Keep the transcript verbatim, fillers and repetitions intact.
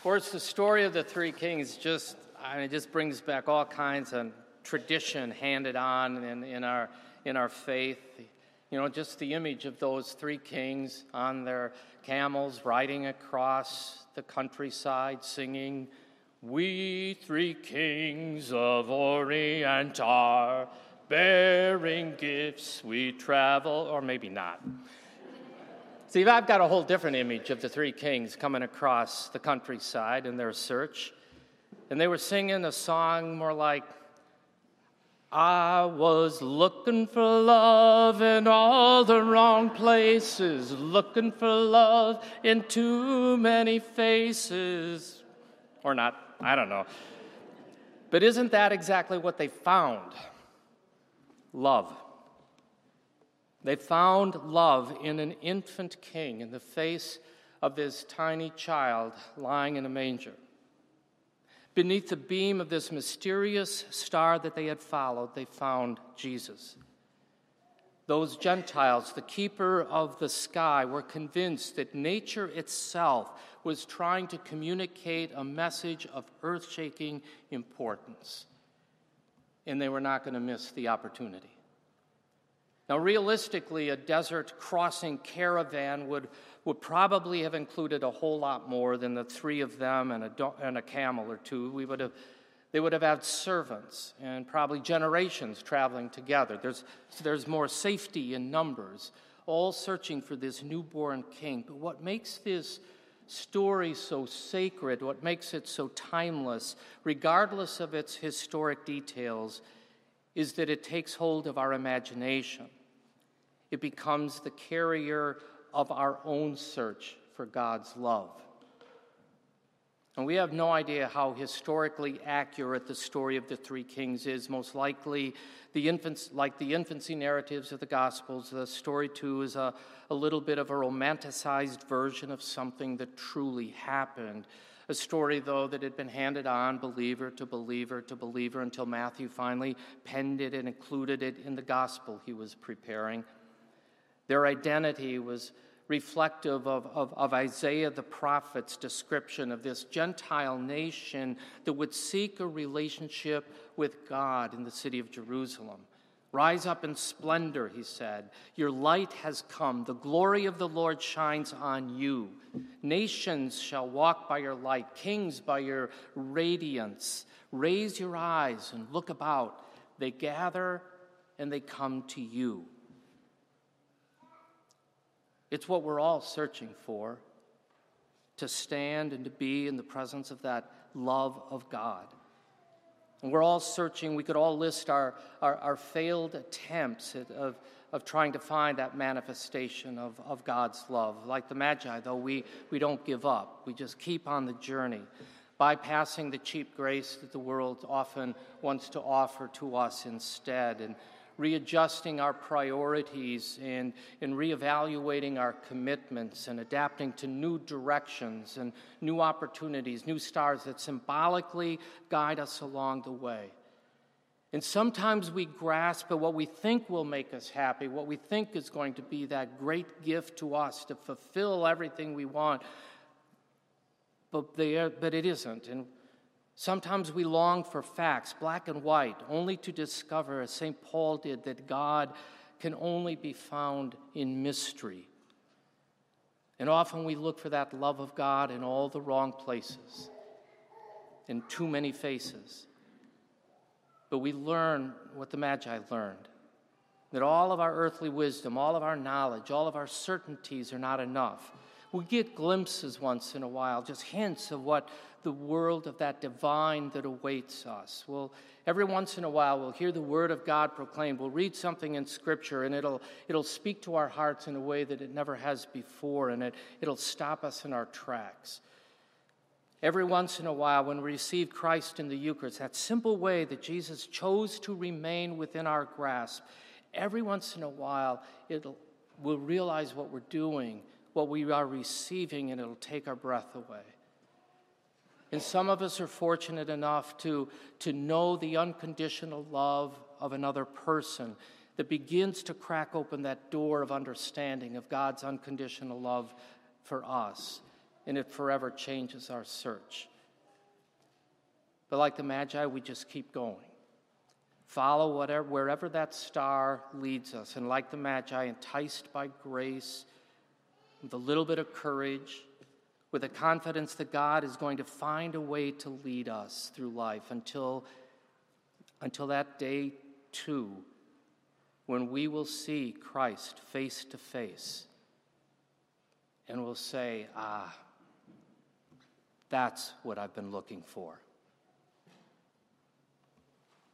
course, the story of the three kings just, I mean, it just brings back all kinds of tradition handed on in, in our in our faith. You know, just the image of those three kings on their camels riding across the countryside singing, "We three kings of Orient are, bearing gifts we travel," or maybe not. See, I've got a whole different image of the three kings coming across the countryside in their search. And they were singing a song more like, "I was looking for love in all the wrong places, looking for love in too many faces." Or not, I don't know. But isn't that exactly what they found? Love. They found love in an infant king in the face of this tiny child lying in a manger. Beneath the beam of this mysterious star that they had followed, they found Jesus. Those Gentiles, the keeper of the sky, were convinced that nature itself was trying to communicate a message of earth-shaking importance, and they were not going to miss the opportunity. Now, realistically, a desert crossing caravan would, would probably have included a whole lot more than the three of them and a, do- and a camel or two. We would have, they would have had servants and probably generations traveling together. There's, there's more safety in numbers, all searching for this newborn king. But what makes this story so sacred, what makes it so timeless, regardless of its historic details, is that it takes hold of our imagination. It becomes the carrier of our own search for God's love. And we have no idea how historically accurate the story of the three kings is. Most likely, the infants, like the infancy narratives of the Gospels, the story too is a, a little bit of a romanticized version of something that truly happened. A story, though, that had been handed on believer to believer to believer until Matthew finally penned it and included it in the gospel he was preparing. Their identity was reflective of, of, of Isaiah the prophet's description of this Gentile nation that would seek a relationship with God in the city of Jerusalem. "Rise up in splendor," he said. "Your light has come. The glory of the Lord shines on you. Nations shall walk by your light, kings by your radiance. Raise your eyes and look about. They gather and they come to you." It's what we're all searching for, to stand and to be in the presence of that love of God. And we're all searching. We could all list our, our, our failed attempts at, of, of trying to find that manifestation of, of God's love. Like the Magi, though, we, we don't give up. We just keep on the journey, bypassing the cheap grace that the world often wants to offer to us instead, and readjusting our priorities and, and reevaluating our commitments and adapting to new directions and new opportunities, new stars that symbolically guide us along the way. And sometimes we grasp at what we think will make us happy, what we think is going to be that great gift to us to fulfill everything we want, but, they are, but it isn't. And sometimes we long for facts, black and white, only to discover, as Saint Paul did, that God can only be found in mystery. And often we look for that love of God in all the wrong places, in too many faces. But we learn what the Magi learned, that all of our earthly wisdom, all of our knowledge, all of our certainties are not enough. We get glimpses once in a while, just hints of what the world of that divine that awaits us. Well, every once in a while, we'll hear the word of God proclaimed. We'll read something in Scripture, and it'll it'll speak to our hearts in a way that it never has before, and it, it'll stop us in our tracks. Every once in a while, when we receive Christ in the Eucharist, that simple way that Jesus chose to remain within our grasp, every once in a while, it'll we'll realize what we're doing, what we are receiving, and it'll take our breath away. And some of us are fortunate enough to, to know the unconditional love of another person that begins to crack open that door of understanding of God's unconditional love for us. and it forever changes our search. But like the Magi, we just keep going. Follow whatever, wherever that star leads us. And like the Magi, enticed by grace, with a little bit of courage, with a confidence that God is going to find a way to lead us through life until, until that day, too, when we will see Christ face to face and will say, ah, that's what I've been looking for.